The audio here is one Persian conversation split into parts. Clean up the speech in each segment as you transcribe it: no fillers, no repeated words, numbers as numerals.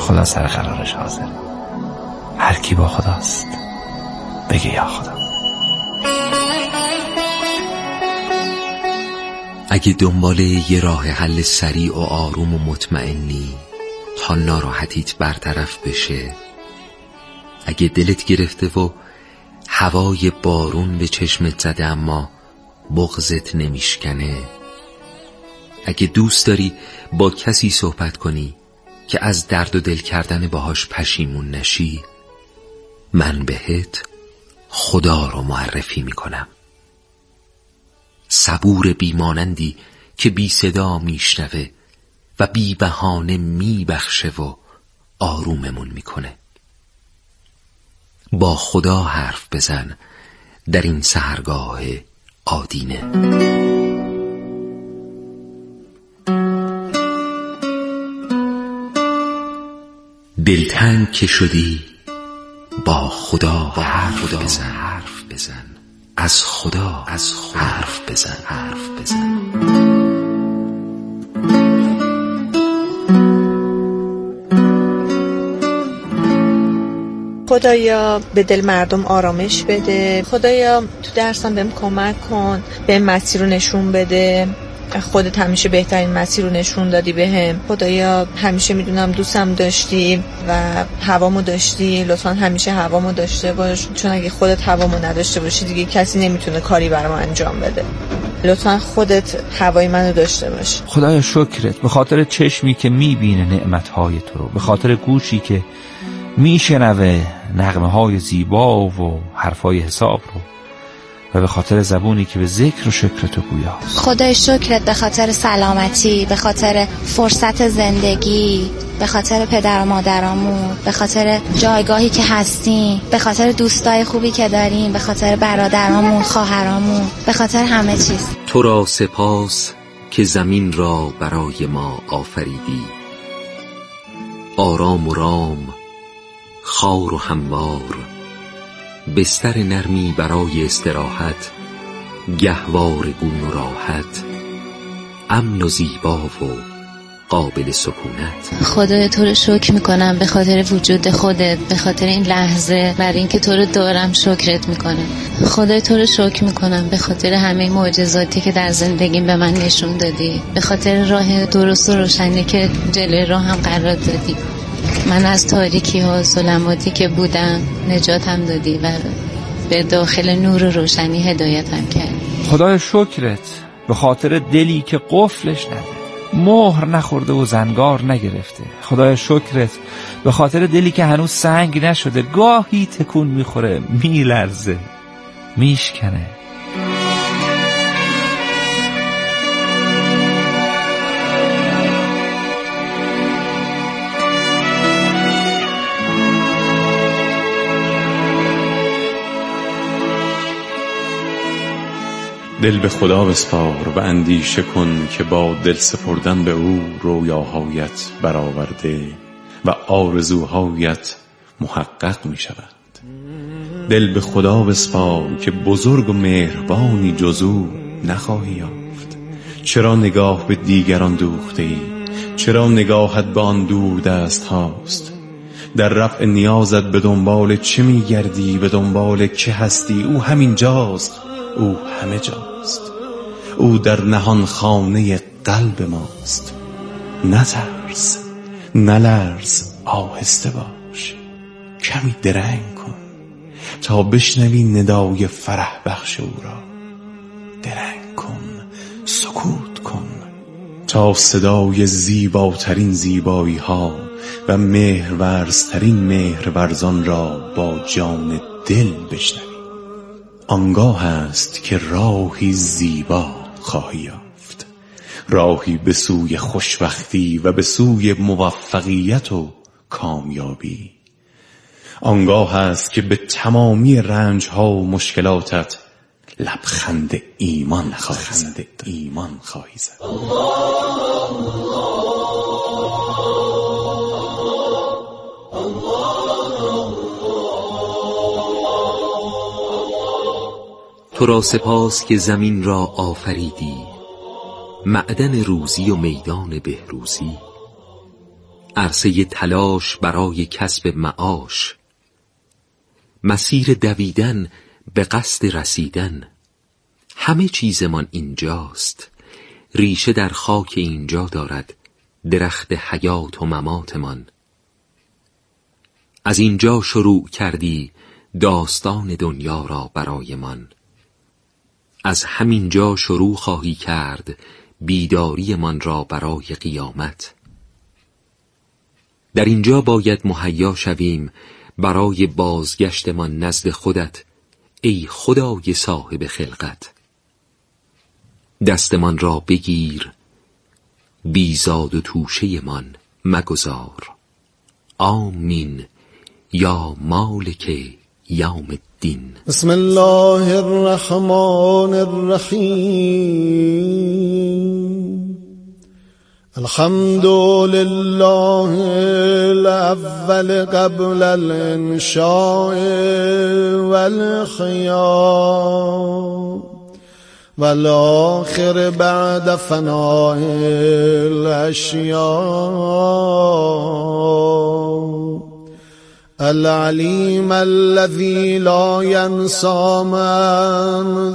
خدا سر قرارش حاضر. هر کی با خداست بگه یا خدا. اگه دنبال یه راه حل سریع و آروم و مطمئنی تا ناراحتیت برطرف بشه، اگه دلت گرفته و هوای بارون به چشمت زده اما بغضت نمیشکنه، اگه دوست داری با کسی صحبت کنی که از درد و دل کردن باهاش پشیمون نشی، من بهت خدا رو معرفی میکنم. صبور بیمانندی که بی صدا میشنوه و بی بهانه میبخشه و آروممون میکنه. با خدا حرف بزن در این سحرگاه آدینه. دلتنگ که شدی با خدا حرف بزن. از خدا حرف بزن. خدایا به دل مردم آرامش بده. خدایا تو درسم بهم کمک کن، بهم مسیر رو نشون بده. خودت همیشه بهترین مسیر رو نشون دادی بهم. خدایا همیشه میدونم دوستم داشتی و هوامو داشتی، لطفا همیشه هوامو داشته باش، چون اگه خودت هوامو نداشته باشی دیگه کسی نمیتونه کاری برام انجام بده. لطفا خودت هوای منو داشته باش. خدایا شکرت به خاطر چشمی که میبینه نعمتهای تو رو، به خاطر گوشی که میشنوه نغمه های زیبا و حرفای حساب رو، و به خاطر زبونی که به ذکر و شکر تو گویاست. خدای شکرت به خاطر سلامتی، به خاطر فرصت زندگی، به خاطر پدر و مادرامون، به خاطر جایگاهی که هستیم، به خاطر دوستای خوبی که داریم، به خاطر برادرامون، خواهرامون، به خاطر همه چیز. تو را سپاس که زمین را برای ما آفریدی، آرام و رام، خار و هموار، بستر نرمی برای استراحت، گهوار گون و راحت، امن و زیبا و قابل سکونت. خدای تو رو شکر میکنم به خاطر وجود خودت، به خاطر این لحظه، برای اینکه تو رو دارم شکرت میکنم. خدای تو رو شکر میکنم به خاطر همه معجزاتی که در زندگیم به من نشون دادی، به خاطر راه درست و روشنی که جلوی راهم قرار دادی. من از تاریکی ها و ظلماتی که بودم نجاتم دادی و به داخل نور و روشنی هدایتم کردی. خدای شکرت به خاطر دلی که قفلش نده، مهر نخورده و زنگار نگرفته. خدای شکرت به خاطر دلی که هنوز سنگ نشده، گاهی تکون میخوره، میلرزه، میشکنه. دل به خدا بسپار و اندیشه کن که با دل سپردن به او رویاهایت برآورده و آرزوهایت محقق می شود. دل به خدا بسپار که بزرگ و مهربانی جز او نخواهی یافت. چرا نگاه به دیگران دوخته ای؟ چرا نگاهت به آن دور دست هاست؟ در رفع نیازت به دنبال چه می گردی؟ به دنبال که هستی؟ او همین جاست، او همه جاست، او در نهان خانه قلب ماست. نترس، نلرز، آهسته باش، کمی درنگ کن تا بشنوی ندای فرح بخش او را. درنگ کن، سکوت کن تا صدای زیباترین زیبایی ها و مهرورزترین مهرورزان را با جان دل بشنوی. آنگاه است که راهی زیبا خواهی یافت، راهی به سوی خوشبختی و به سوی موفقیت و کامیابی. آنگاه است که به تمامی رنجها و مشکلاتت لبخند ایمان خواهی زد. تو را سپاس که زمین را آفریدی، معدن روزی و میدان بهروزی، عرصه تلاش برای کسب معاش، مسیر دویدن به قصد رسیدن. همه چیزمان اینجاست، ریشه در خاک اینجا دارد درخت حیات و مماتمان. از اینجا شروع کردی داستان دنیا را برای من، از همینجا شروع خواهی کرد بیداری من را برای قیامت. در اینجا باید مهیا شویم برای بازگشت من نزد خودت ای خدای صاحب خلقت. دست من را بگیر، بیزاد و توشه من مگذار. آمین یا مالک یوم الدین. بسم الله الرحمن الرحیم. الحمد لله الاول قبل الانشاء والخیام والآخر بعد فناء الاشیاء. العليم الذي لا ينسى من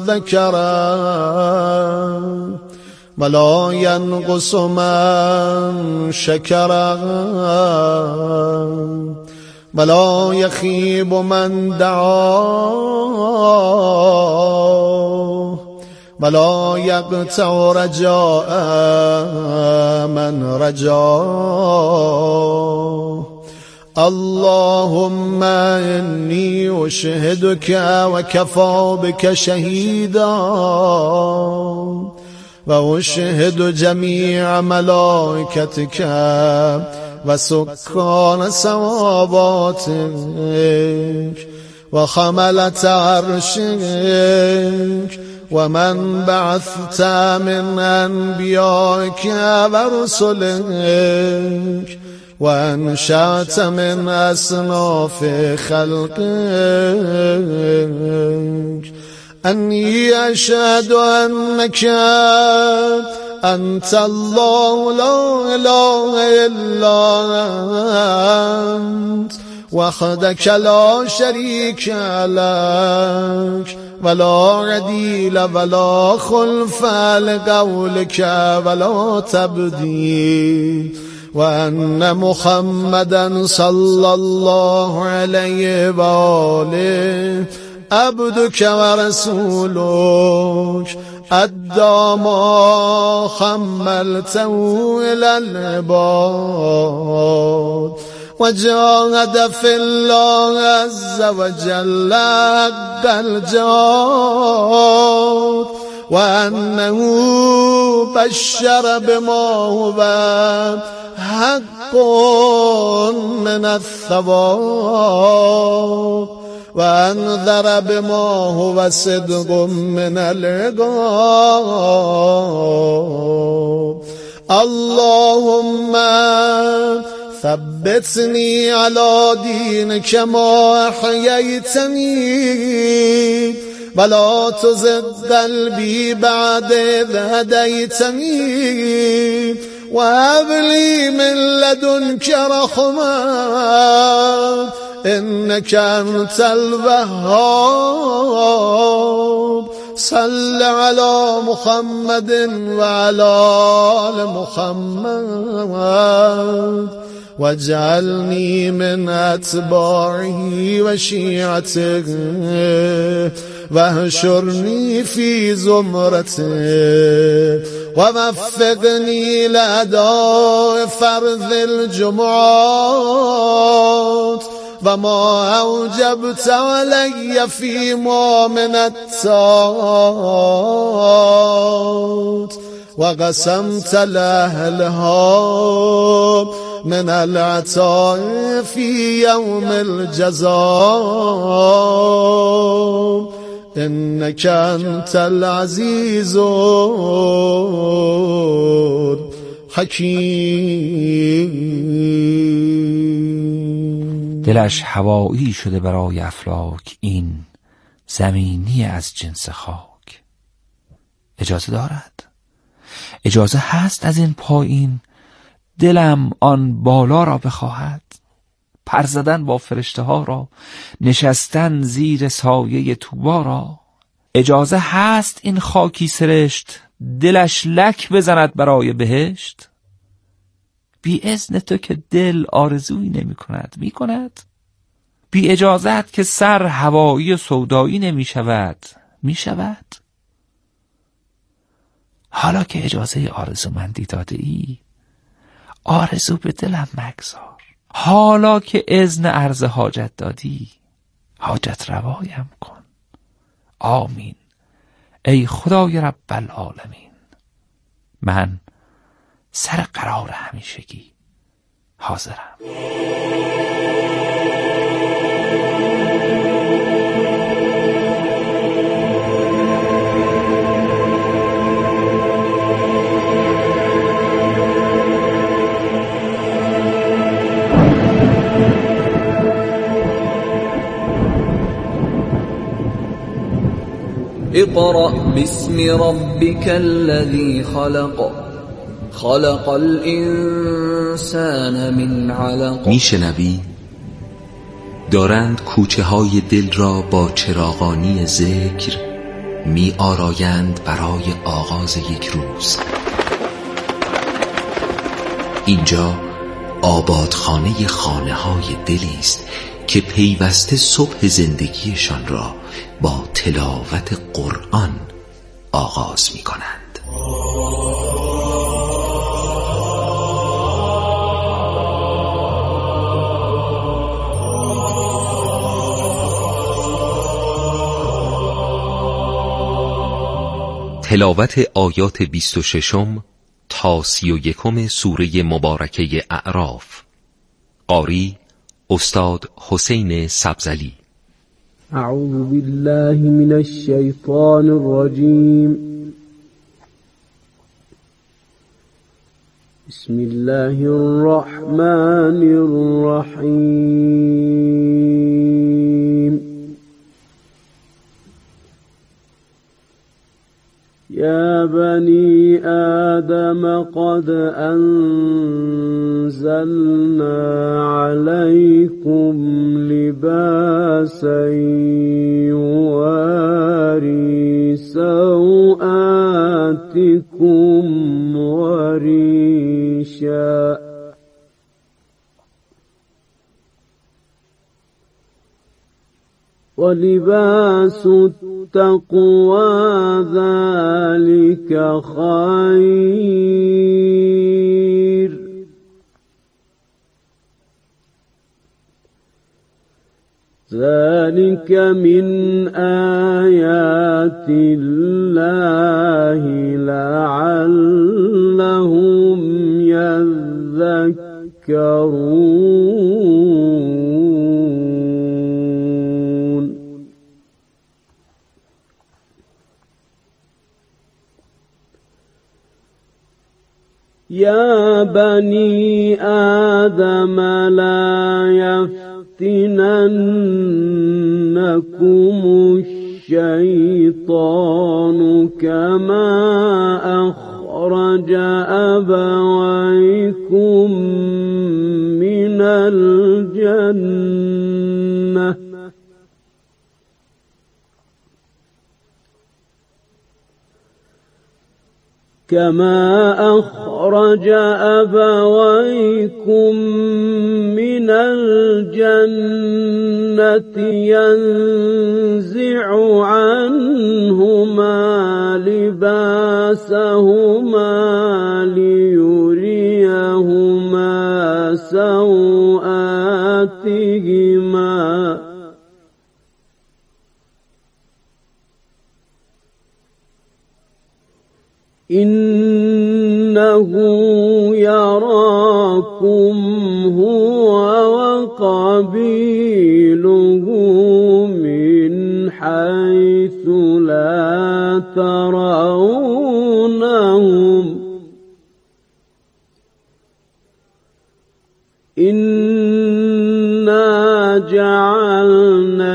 ذكره ولا ينقص من شكره ولا يخيب من دعاه ولا يقطع رجاء من رجاه. اللهم إني أشهدك وكفى بك شهيدا وأشهد جميع ملائكتك وسكان سماواتك وحملة عرشك ومن بعثت من أنبيائك ورسلك وأنشأت من أصناف خلقك أني أشهد أنك أنت الله لا إله إلا أنت وحدك لا شريك لك ولا عديل ولا خلف لقولك ولا تبديل وأن محمدا صلى الله عليه وآله عبدك ورسولك أدى ما حملته إلى العباد وجاهد في الله عز وجل حق الجهاد وأنه بشر بما هو حق من الثواب وأنذر بما هو صدق من العقاب. اللهم ثبتني على دينك ما أحييتني ولا تزغ قلبي بعد إذ هديتني وهب لي من لدنك رحمة إنك أنت الوهاب. صل على محمد وعلى آل محمد واجعلني من أتباعه وشيعته واحشرني في زمرته ووفقني لأداء فرض الجمعات وما أوجبت علي فيما من الطاعات وقسمت لأهلها من العطاء في يوم الجزاء إنك أنت العزيز الحكيم. دلش هوایی شده برای افلاک، این زمینی از جنس خاک. اجازه دارد؟ اجازه هست از این پایین دلم آن بالا را بخواهد، پر زدن با فرشته ها را، نشستن زیر سایه طوبا را. اجازه هست این خاکی سرشت، دلش لک بزند برای بهشت. بی اذن تو که دل آرزویی نمی کند، می کند؟ بی اجازت که سر هوایی و سودایی نمی شود، می شود؟ حالا که اجازه آرزومندی داده ای، آرزو به دلم مگذار. حالا که اذن عرض حاجت دادی، حاجت روایم کن. آمین ای خدای رب العالمین. من سر قرار همیشگی حاضرم. اقرأ باسم ربك الذي خلق خلق الانسان من علق. میشنوی؟ دارند کوچه های دل را با چراغانی ذکر می آرایند برای آغاز یک روز. اینجا آبادخانه خانه های دلی است که پیوسته صبح زندگیشان را با تلاوت قرآن آغاز می کنند. تلاوت آیات 26 تا 31 سوره مبارکه اعراف. قاری استاد حسین سبزلی. اعوذ بالله من الشیطان الرجیم. بسم الله الرحمن الرحیم. يا بني آدم قد أنزلنا عليكم لباسا يواري سوآتكم وريشا ولباس التقوى ذلك خير ذلك من آيات الله لعلهم يذكرون. يا بني آدم لا يفتننكم الشيطان كما أخرج أبويكم من الجنة كما أخرج أبويكم من الجنة ينزع عنهما لباسهما ليريهما سوآتهما إنه يراكم هو وقبيله من حيث لا ترونهم إنا جعلنا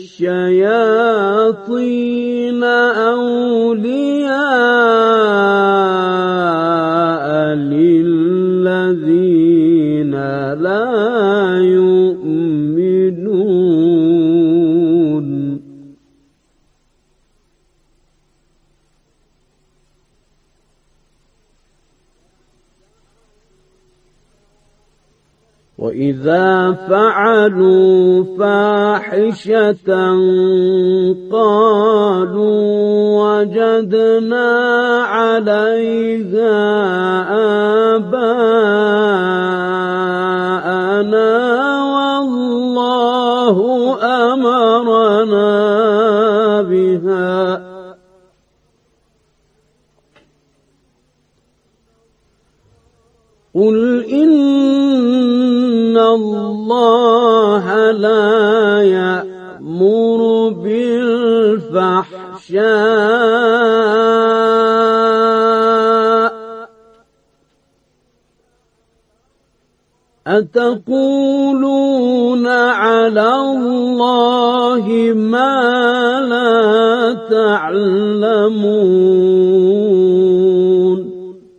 الشياطين أولياء للذين يؤمنون وإذا فعلوا فاحشة قالوا وجدنا عليها آباءنا والله أمرنا بها قل إن الله لا يأمر بالفحشاء أتقولون على الله ما لا تعلمون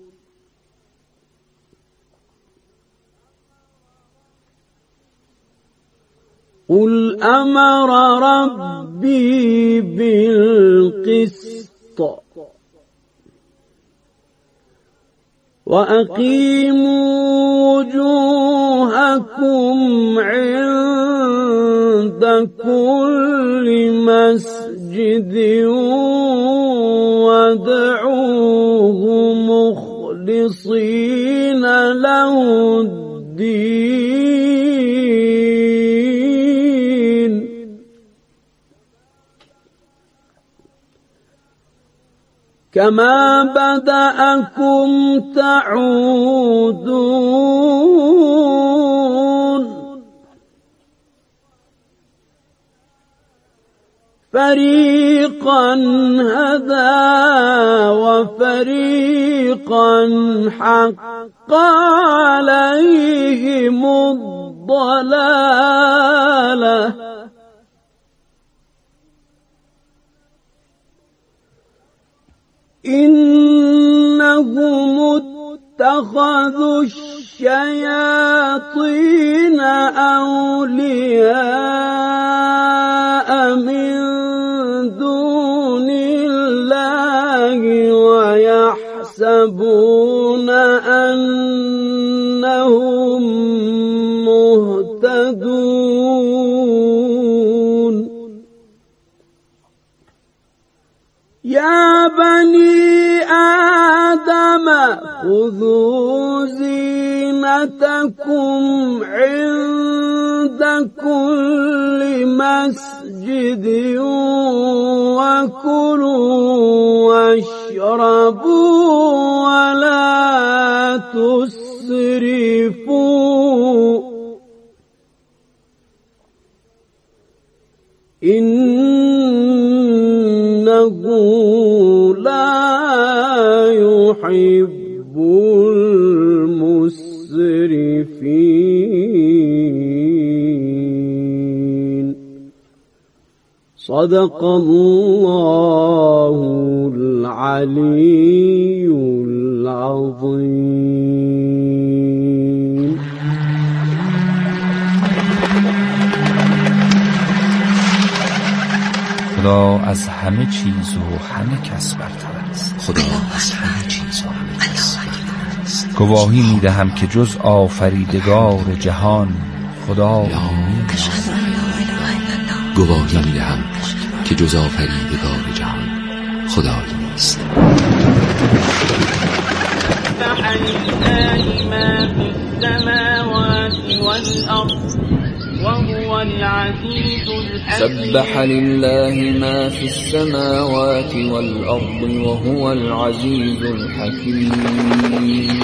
قل أمر ربي بالقسط وأقيموا وجوهكم عند كل مسجد وادعوه مخلصين له الدين كما بدأكم تعودون فريقا هدى وفريقا حق عليهم الضلالة إنهم اتخذوا الشياطين أولياء من دون الله ويحسبون أنهم مهتدون يا بني آدم خذوا زينتكم عند كل مسجد وكلوا واشربوا ولا تسرفوا إنه لا يحب المسرفين صدق الله العلي العظيم. خدا از همه چیز و همه کس برتر است. خدا از همه چیز و همه کس برتر است. گواهی می‌دهم که جز آفریدگار جهان خدا نیست. گواهی می‌دهم که جز آفریدگار جهان خدایی نیست. سبح لله ما في السماوات والأرض وهو العزيز الحكيم.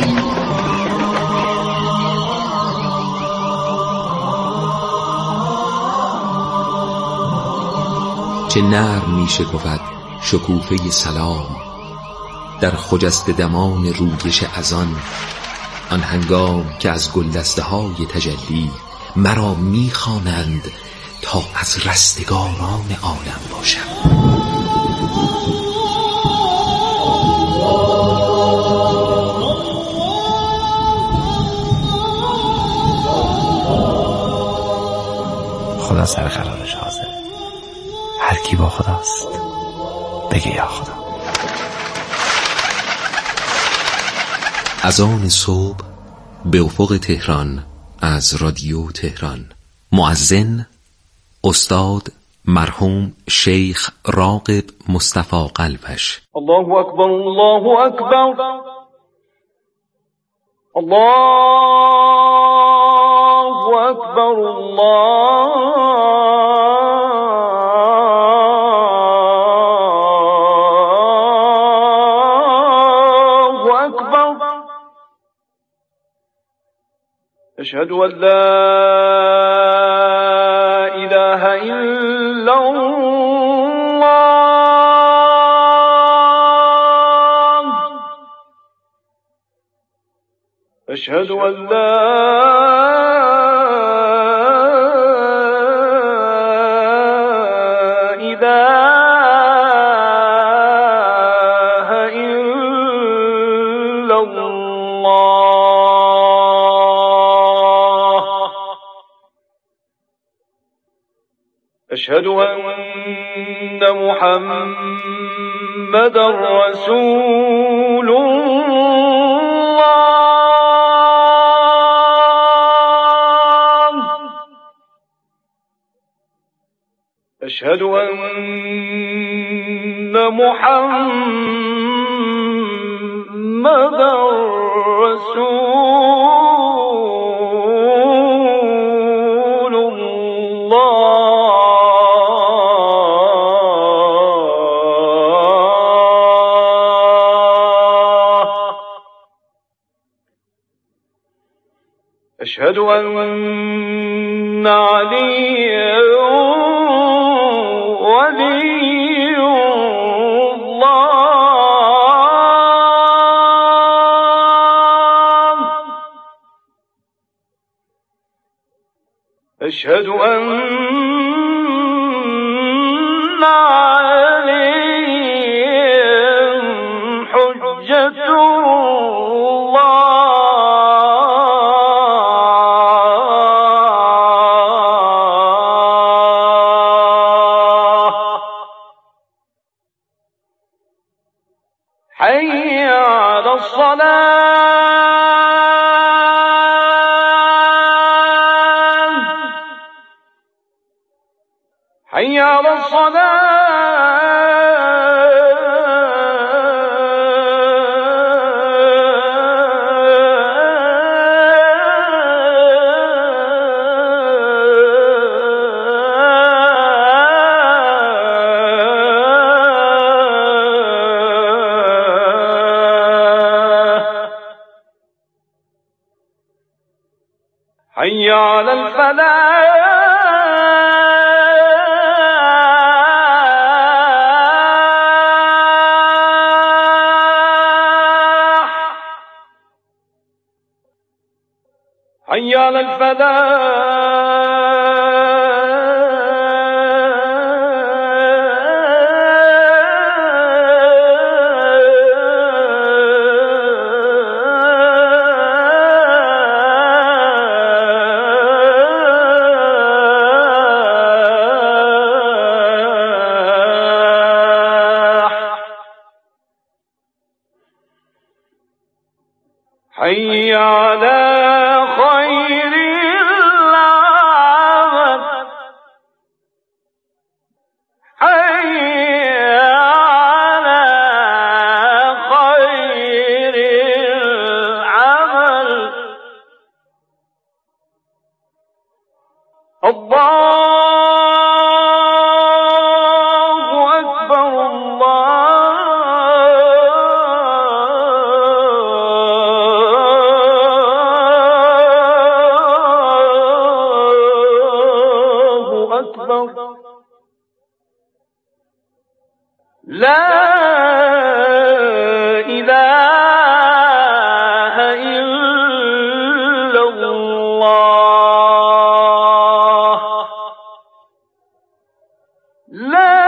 چه نرم می شکفد شکوفه سلام در خجست دمان رویش اذان، آن هنگام که از گلدسته های تجلی مرا می خوانند تا از رستگاران عالم باشم. خدا سر قرارش حاضره. هر کی با خداست بگه یا خدا. اذان صبح به افق تهران از رادیو تهران. مؤذن استاد مرحوم شیخ راغب مصطفی قلبش. الله اکبر الله اکبر الله اکبر الله اکبر. اشهد ان لا اله الا الله اشهد ان لا أشهد أن محمد رسول الله أشهد أن محمد رسول الله أشهد أن عليا ولي الله أشهد أن عليا حجة حي على الصلاة حي على حي على الفلاح حي على حي على خير العمل حي على خير العمل الله أكبر لا إله إلا الله لا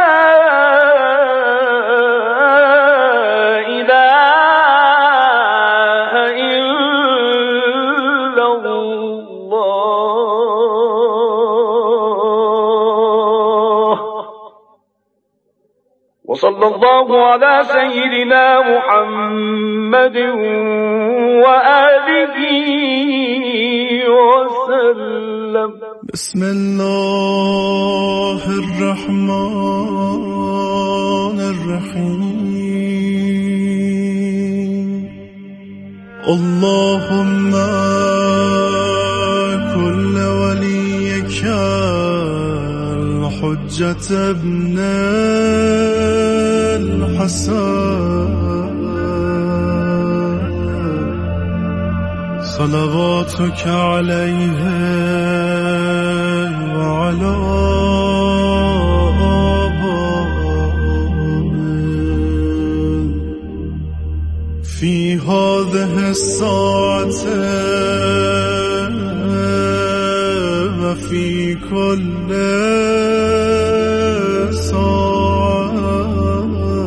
إله إلا الله وصلى الله على سيدنا محمد وآله وسلم. بسم الله الرحمن الرحيم. اللهم كل وليك الحجة ابن الحسن صلواتك عليه وعلى آبائه في هذه الساعة وفي كل ساعة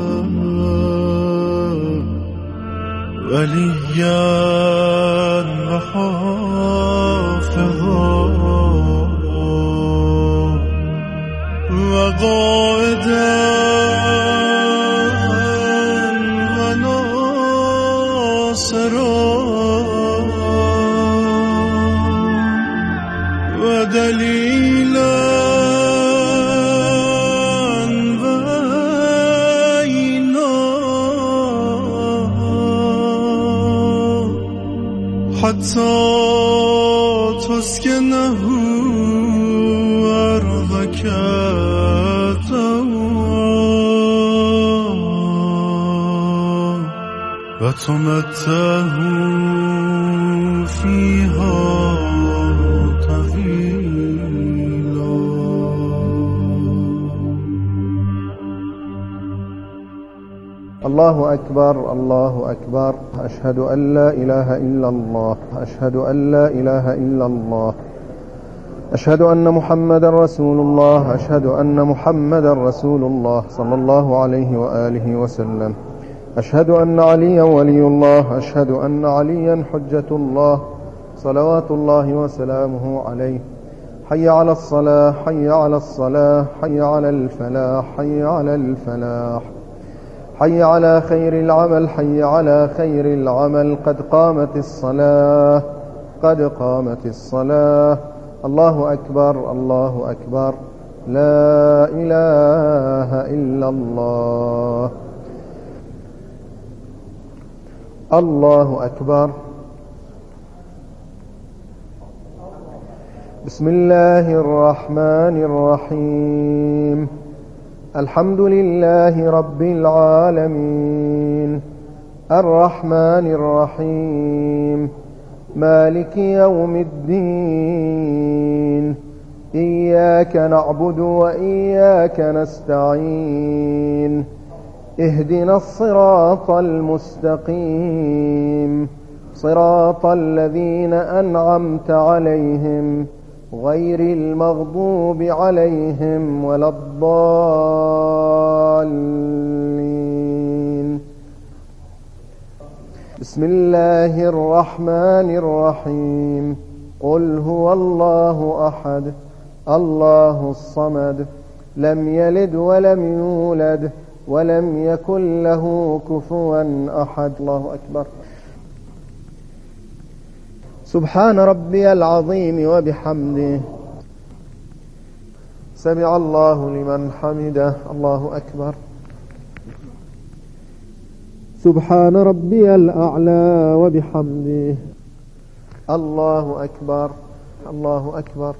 وليا وحافظا وقائدا وناصرا ودليلا حتى تسكنه أرضك طوعا وتمتعه فيها طويلا. الله أكبر الله أكبر. أشهد أن لا إله إلا الله. أشهد أن لا إله إلا الله. أشهد أن محمد رسول الله. أشهد أن محمد رسول الله صلى الله عليه وآله وسلم. أشهد أن عليا ولي الله. أشهد أن عليا حجة الله صلوات الله وسلامه عليه. حي على الصلاة حي على الصلاة حي على الفلاح حي على الفلاح حي على خير العمل حي على خير العمل. قد قامت الصلاة قد قامت الصلاة. الله أكبر الله أكبر. لا إله إلا الله. الله أكبر. بسم الله الرحمن الرحيم. الحمد لله رب العالمين الرحمن الرحيم مالك يوم الدين. إياك نعبد وإياك نستعين. اهدنا الصراط المستقيم صراط الذين أنعمت عليهم غير المغضوب عليهم ولا الضالين. بسم الله الرحمن الرحيم. قل هو الله أحد الله الصمد لم يلد ولم يولد ولم يكن له كفوا أحد. الله أكبر. سبحان ربي العظيم وبحمده. سمع الله لمن حمده. الله أكبر. سبحان ربي الأعلى وبحمده. الله أكبر الله أكبر.